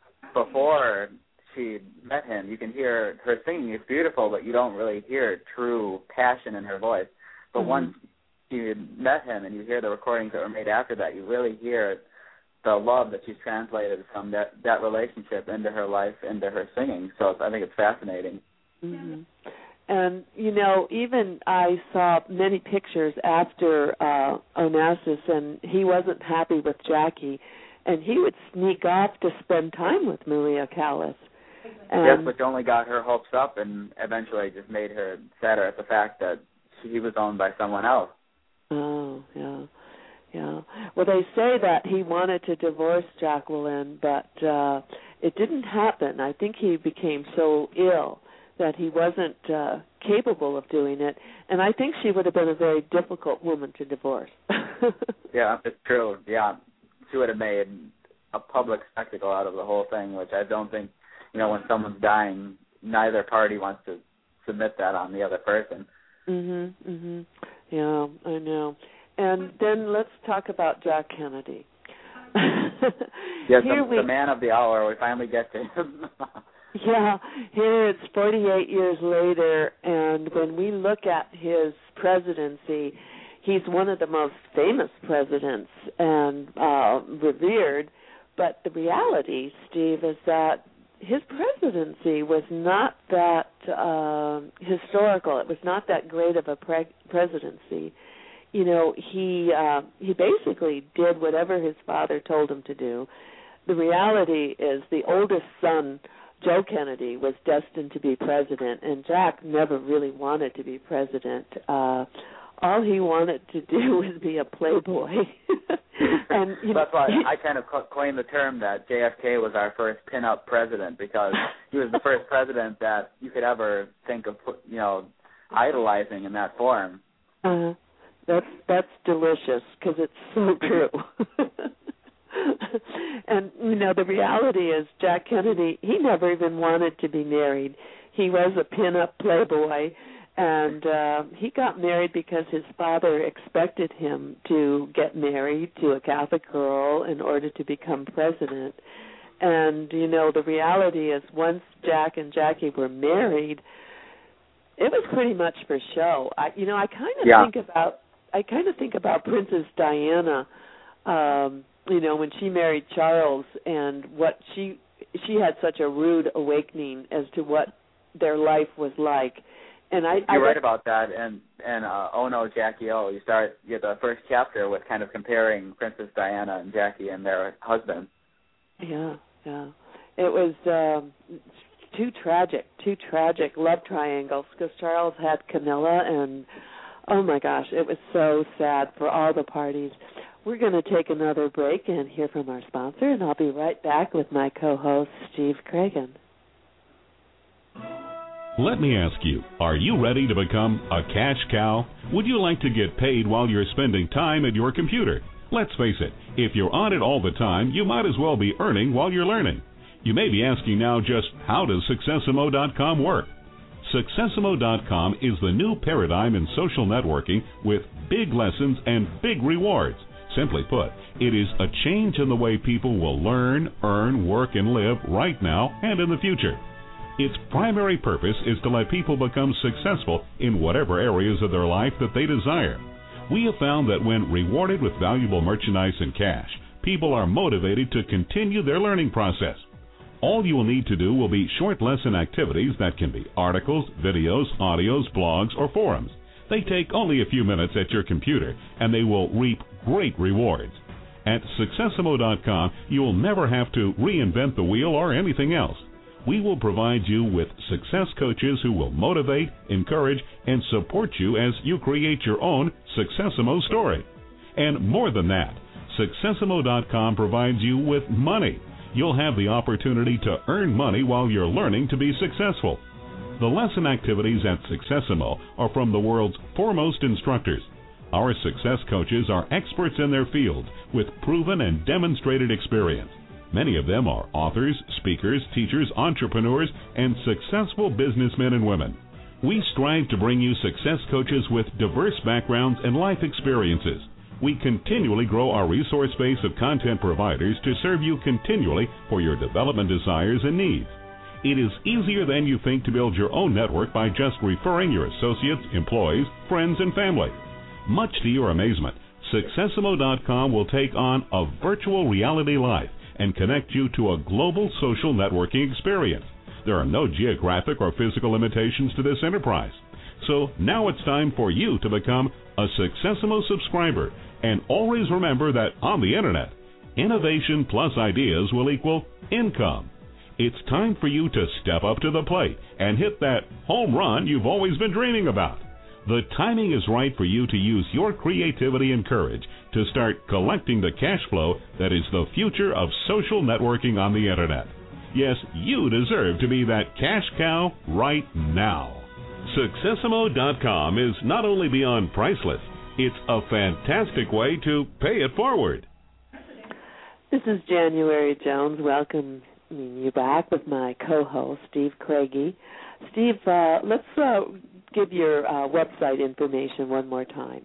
before she met him, you can hear her singing. It's beautiful, but you don't really hear true passion in her voice. But mm-hmm. once you met him and you hear the recordings that were made after that, you really hear the love that she's translated from that that relationship into her life, into her singing. So I think it's fascinating. Mm-hmm. And, you know, even I saw many pictures after uh, Onassis, and he wasn't happy with Jackie, and he would sneak off to spend time with Maria Callas. And yes, which only got her hopes up and eventually just made her sadder at the fact that she was owned by someone else. Oh, yeah. Yeah. Well, they say that he wanted to divorce Jacqueline, but uh, it didn't happen. I think he became so ill that he wasn't uh, capable of doing it, and I think she would have been a very difficult woman to divorce. Yeah, it's true. Yeah, she would have made a public spectacle out of the whole thing, which I don't think, you know, when someone's dying, neither party wants to submit that on the other person. Mhm, mhm. Yeah, I know. And then let's talk about Jack Kennedy. Yes, the, we, the man of the hour. We finally get to him. Yeah, here it's forty-eight years later, and when we look at his presidency, he's one of the most famous presidents and uh, revered, but the reality, Steve, is that his presidency was not that uh, historical. It was not that great of a pre- presidency. You know, he uh, he basically did whatever his father told him to do. The reality is the oldest son, Joe Kennedy, was destined to be president, and Jack never really wanted to be president. Uh, all he wanted to do was be a playboy. and you That's know, why I kind of coined the term that J F K was our first pin-up president, because he was the first president that you could ever think of, you know, idolizing in that form. Uh, that's that's delicious because it's so true. And, you know, the reality is Jack Kennedy, he never even wanted to be married. He was a pin-up playboy, and uh, he got married because his father expected him to get married to a Catholic girl in order to become president. And, you know, the reality is once Jack and Jackie were married, It was pretty much for show. I, you know, I kind of yeah. think about I kind of think about Princess Diana. Um, you know, when she married Charles, and what she she had such a rude awakening as to what their life was like. And I, You're I right about that. And and uh, Oh No, Jackie O. You start you get the first chapter with kind of comparing Princess Diana and Jackie and their husband. Yeah, yeah. It was um, too tragic, too tragic love triangles because Charles had Camilla, and oh my gosh, it was so sad for all the parties. We're going to take another break and hear from our sponsor, and I'll be right back with my co-host, Steve Cragen. Let me ask you, are you ready to become a cash cow? Would you like to get paid while you're spending time at your computer? Let's face it, if you're on it all the time, you might as well be earning while you're learning. You may be asking now just, how does Successimo dot com work? Successimo dot com is the new paradigm in social networking with big lessons and big rewards. Simply put, it is a change in the way people will learn, earn, work, and live right now and in the future. Its primary purpose is to let people become successful in whatever areas of their life that they desire. We have found that when rewarded with valuable merchandise and cash, people are motivated to continue their learning process. All you will need to do will be short lesson activities that can be articles, videos, audios, blogs, or forums. They take only a few minutes at your computer, and they will reap great rewards. At Successimo dot com, you will never have to reinvent the wheel or anything else. We will provide you with success coaches who will motivate, encourage, and support you as you create your own Successimo story. And more than that, Successimo dot com provides you with money. You'll have the opportunity to earn money while you're learning to be successful. The lesson activities at Successimo are from the world's foremost instructors. Our success coaches are experts in their field with proven and demonstrated experience. Many of them are authors, speakers, teachers, entrepreneurs, and successful businessmen and women. We strive to bring you success coaches with diverse backgrounds and life experiences. We continually grow our resource base of content providers to serve you continually for your development desires and needs. It is easier than you think to build your own network by just referring your associates, employees, friends, and family. Much to your amazement, Successimo dot com will take on a virtual reality life and connect you to a global social networking experience. There are no geographic or physical limitations to this enterprise. So now it's time for you to become a Successimo subscriber, and always remember that on the Internet, innovation plus ideas will equal income. It's time for you to step up to the plate and hit that home run you've always been dreaming about. The timing is right for you to use your creativity and courage to start collecting the cash flow that is the future of social networking on the Internet. Yes, you deserve to be that cash cow right now. Successimo dot com is not only beyond priceless, it's a fantastic way to pay it forward. This is January Jones. Welcome you back with my co-host, Steve Craigie. Steve, uh, let's uh, give your uh, website information one more time.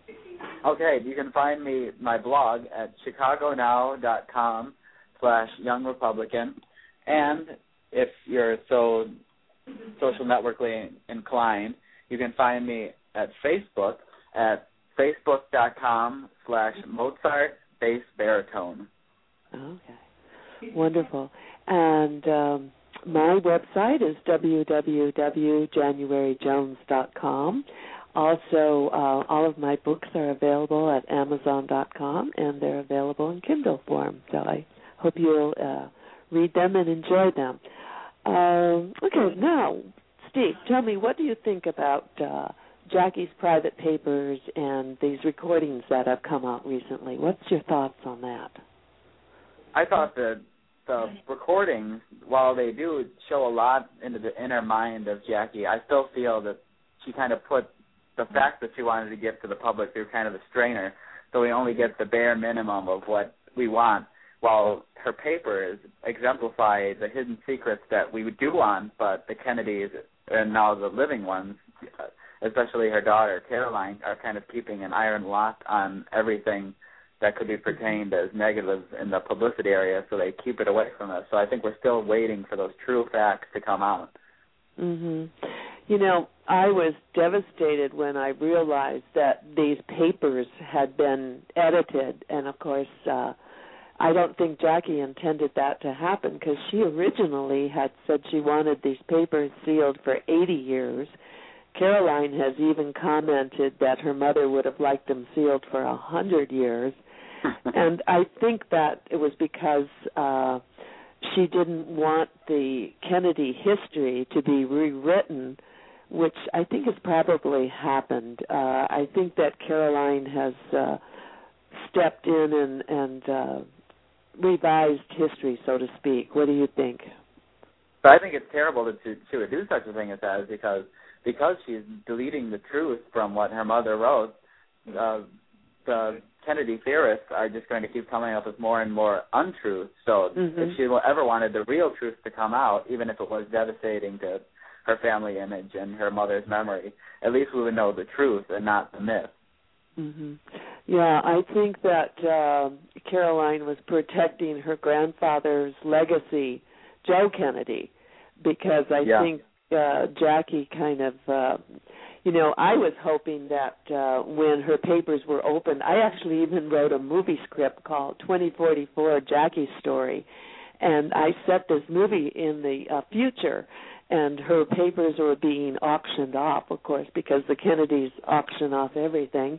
Okay, you can find me, my blog, at chicago now dot com slash young republican. And if you're so social networkly inclined, you can find me at Facebook at facebook dot com slash Mozart bass baritone. Okay, wonderful. And um, my website is w w w dot january jones dot com. Also, uh, all of my books are available at amazon dot com, and they're available in Kindle form. So I hope you'll uh, read them and enjoy them. Um, okay, now, Steve, tell me, what do you think about uh, Jackie's private papers and these recordings that have come out recently? What's your thoughts on that? I thought that the recordings, while they do show a lot into the inner mind of Jackie, I still feel that she kind of put the fact that she wanted to give to the public through kind of a strainer, so we only get the bare minimum of what we want, while her papers exemplify the hidden secrets that we do want, but the Kennedys and now the living ones, especially her daughter, Caroline, are kind of keeping an iron lock on everything that could be pertained as negative in the publicity area, so they keep it away from us. So I think we're still waiting for those true facts to come out. Mm-hmm. You know, I was devastated when I realized that these papers had been edited, and of course, uh, I don't think Jackie intended that to happen because she originally had said she wanted these papers sealed for eighty years. Caroline has even commented that her mother would have liked them sealed for one hundred years. And I think that it was because uh, she didn't want the Kennedy history to be rewritten, which I think has probably happened. Uh, I think that Caroline has uh, stepped in and, and uh, revised history, so to speak. What do you think? But I think it's terrible to, to, to do such a thing as that because because she's deleting the truth from what her mother wrote. Uh, the Kennedy theorists are just going to keep coming up with more and more untruths. So mm-hmm. if she ever wanted the real truth to come out, even if it was devastating to her family image and her mother's memory, at least we would know the truth and not the myth. Mm-hmm. Yeah, I think that uh, Caroline was protecting her grandfather's legacy, Joe Kennedy, because I yeah. think uh, Jackie kind of, uh, you know, I was hoping that uh, when her papers were opened, I actually even wrote a movie script called twenty forty-four, Jackie's Story, and I set this movie in the uh, future, and her papers were being auctioned off, of course, because the Kennedys auction off everything.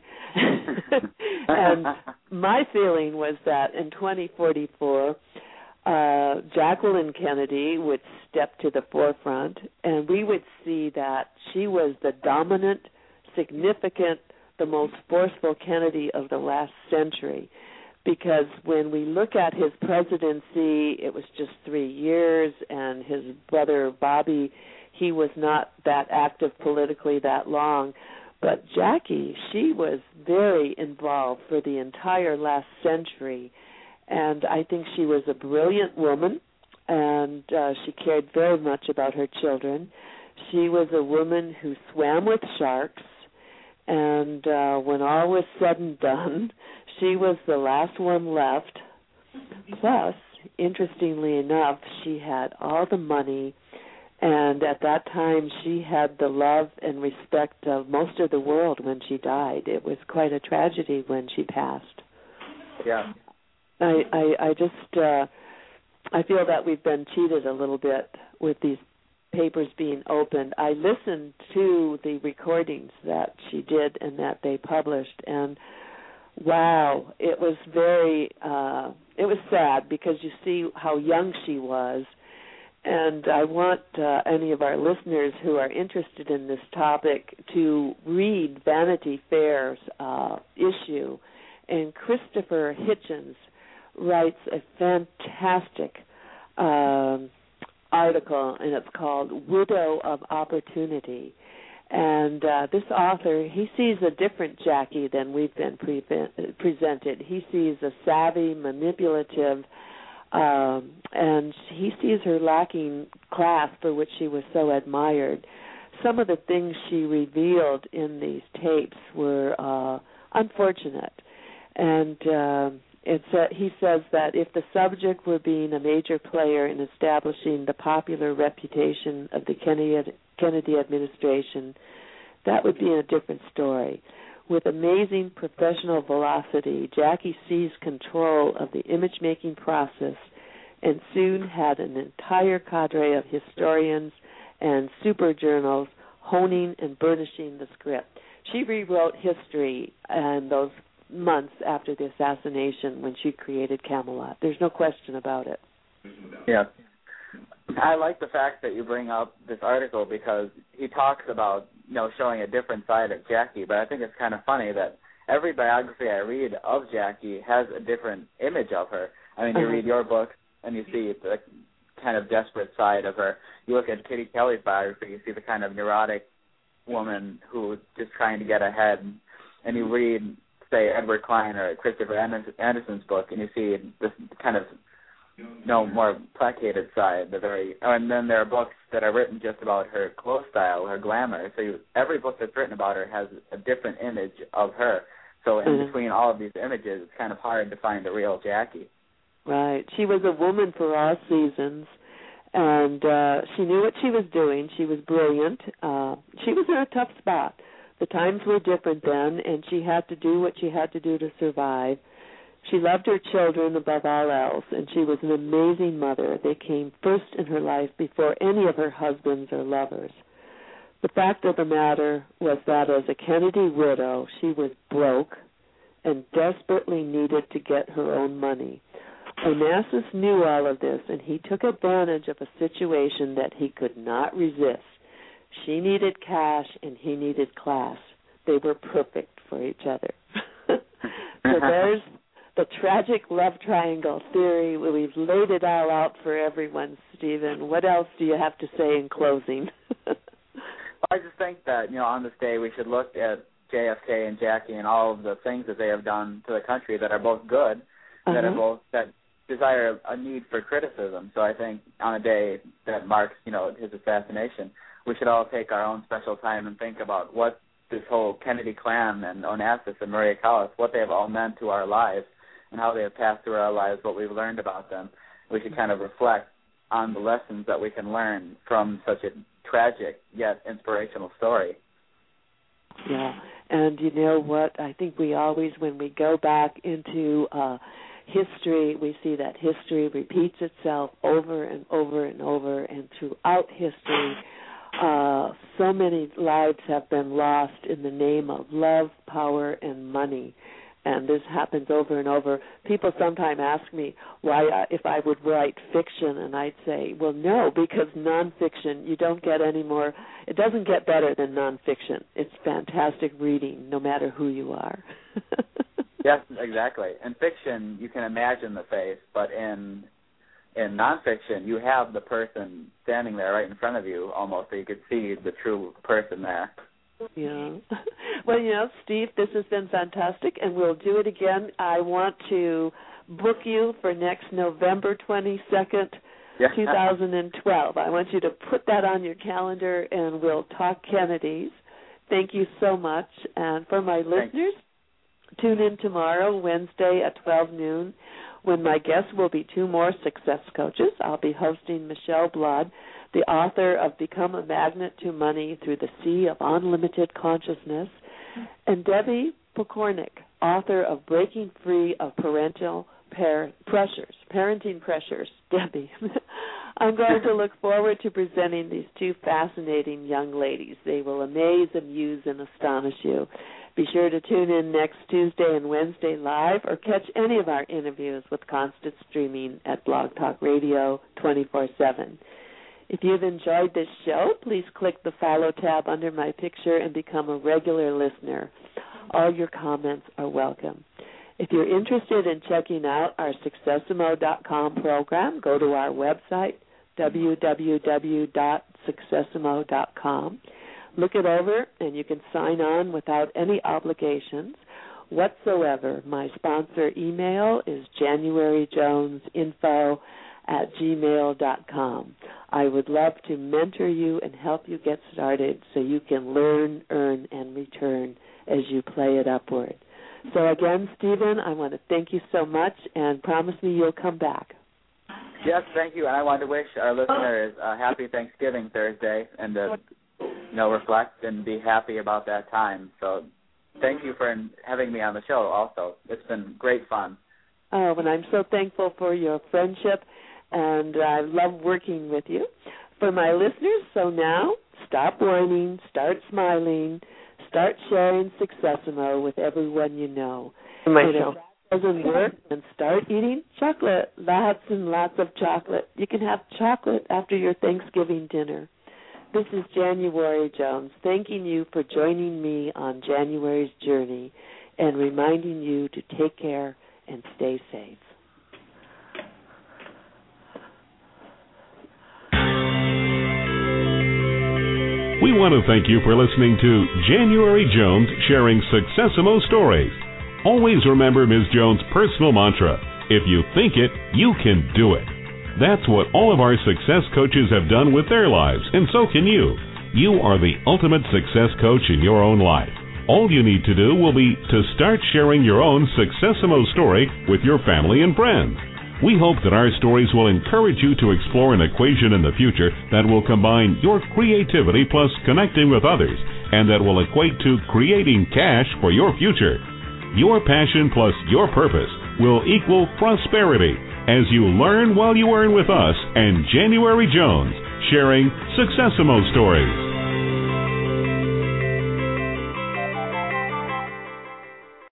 And my feeling was that in twenty forty-four, uh, Jacqueline Kennedy would step to the forefront, and we would see that she was the dominant, significant, the most forceful Kennedy of the last century. Because when we look at his presidency, it was just three years, and his brother Bobby, he was not that active politically that long. But Jackie, she was very involved for the entire last century, and I think she was a brilliant woman, and uh, she cared very much about her children. She was a woman who swam with sharks, and uh, when all was said and done, she was the last one left. Plus, interestingly enough, she had all the money, and at that time she had the love and respect of most of the world when she died. It was quite a tragedy when she passed. Yeah. I, I, I just, uh, I feel that we've been cheated a little bit with these papers being opened. I listened to the recordings that she did and that they published, and wow, it was very, uh, it was sad because you see how young she was, and I want uh, any of our listeners who are interested in this topic to read Vanity Fair's uh, issue, and Christopher Hitchens writes a fantastic um, article, and it's called Widow of Opportunity. And uh, this author, he sees a different Jackie than we've been pre- presented. He sees a savvy, manipulative, um, and he sees her lacking class for which she was so admired. Some of the things she revealed in these tapes were uh, unfortunate. And uh, it's, uh, he says that if the subject were being a major player in establishing the popular reputation of the Kennedy, Kennedy administration, that would be a different story. With amazing professional velocity, Jackie seized control of the image-making process and soon had an entire cadre of historians and super journals honing and burnishing the script. She rewrote history in those months after the assassination when she created Camelot. There's no question about it. Yeah. I like the fact that you bring up this article because he talks about, you know, showing a different side of Jackie, but I think it's kind of funny that every biography I read of Jackie has a different image of her. I mean, you uh-huh. read your book and you see the kind of desperate side of her. You look at Kitty Kelly's biography, you see the kind of neurotic woman who's just trying to get ahead. And you read, say, Edward Klein or Christopher Anderson's book, and you see this kind of no more placated side. The very, and then there are books that are written just about her clothes style, her glamour. So you, every book that's written about her has a different image of her. So in mm-hmm. between all of these images, it's kind of hard to find the real Jackie. Right. She was a woman for all seasons, And uh, she knew what she was doing. She was brilliant. Uh, she was in a tough spot. The times were different then, and she had to do what she had to do to survive. She loved her children above all else, and she was an amazing mother. They came first in her life before any of her husbands or lovers. The fact of the matter was that as a Kennedy widow, she was broke and desperately needed to get her own money. Onassis knew all of this, and he took advantage of a situation that he could not resist. She needed cash, and he needed class. They were perfect for each other. So there's the tragic love triangle theory. We've laid it all out for everyone, Stephen. What else do you have to say in closing? I just think that, you know, on this day we should look at J F K and Jackie and all of the things that they have done to the country that are both good, uh-huh. that are both that desire a need for criticism. So I think on a day that marks, you know, his assassination, we should all take our own special time and think about what this whole Kennedy clan and Onassis and Maria Callas, what they have all meant to our lives and how they have passed through our lives, what we've learned about them. We should kind of reflect on the lessons that we can learn from such a tragic yet inspirational story. Yeah, and you know what? I think we always, when we go back into uh, history, we see that history repeats itself over and over and over, and throughout history, uh, so many lives have been lost in the name of love, power, and money. And this happens over and over. People sometimes ask me why I, if I would write fiction, and I'd say, well, no, because nonfiction, you don't get any more. It doesn't get better than nonfiction. It's fantastic reading, no matter who you are. Yes, exactly. In fiction, you can imagine the face, but in in nonfiction, you have the person standing there right in front of you, almost, so you could see the true person there. Yeah. Well, you know, Steve, this has been fantastic, and we'll do it again. I want to book you for next November twenty-second, yeah. two thousand twelve. I want you to put that on your calendar, and we'll talk Kennedys. Thank you so much. And for my listeners, tune in tomorrow, Wednesday at twelve noon, when my guests will be two more success coaches. I'll be hosting Michelle Blood, the author of Become a Magnet to Money Through the Sea of Unlimited Consciousness, and Debbie Pokornik, author of Breaking Free of Parental par- Pressures, Parenting Pressures. Debbie. I'm going to look forward to presenting these two fascinating young ladies. They will amaze, amuse, and astonish you. Be sure to tune in next Tuesday and Wednesday live, or catch any of our interviews with constant streaming at Blog Talk Radio twenty-four seven. If you've enjoyed this show, please click the follow tab under my picture and become a regular listener. All your comments are welcome. If you're interested in checking out our Successimo dot com program, go to our website, w w w dot successimo dot com. Look it over, and you can sign on without any obligations whatsoever. My sponsor email is januaryjonesinfo at gmail dot com. I would love to mentor you and help you get started so you can learn, earn, and return as you play it upward. So again, Stephen, I want to thank you so much, and promise me you'll come back. Yes, thank you. And I want to wish our listeners a happy Thanksgiving Thursday, and to you know, reflect and be happy about that time. So thank you for having me on the show also. It's been great fun. Oh, and I'm so thankful for your friendship, and I love working with you. For my listeners, so now, stop whining, start smiling, start sharing Successimo with everyone you know. My and show. if that doesn't work, then start eating chocolate, lots and lots of chocolate. You can have chocolate after your Thanksgiving dinner. This is January Jones, thanking you for joining me on January's journey and reminding you to take care and stay safe. We want to thank you for listening to January Jones sharing Successimo stories. Always remember Miz Jones' personal mantra, if you think it, you can do it. That's what all of our success coaches have done with their lives, and so can you. You are the ultimate success coach in your own life. All you need to do will be to start sharing your own Successimo story with your family and friends. We hope that our stories will encourage you to explore an equation in the future that will combine your creativity plus connecting with others, and that will equate to creating cash for your future. Your passion plus your purpose will equal prosperity as you learn while you earn with us and January Jones, sharing Successimo stories.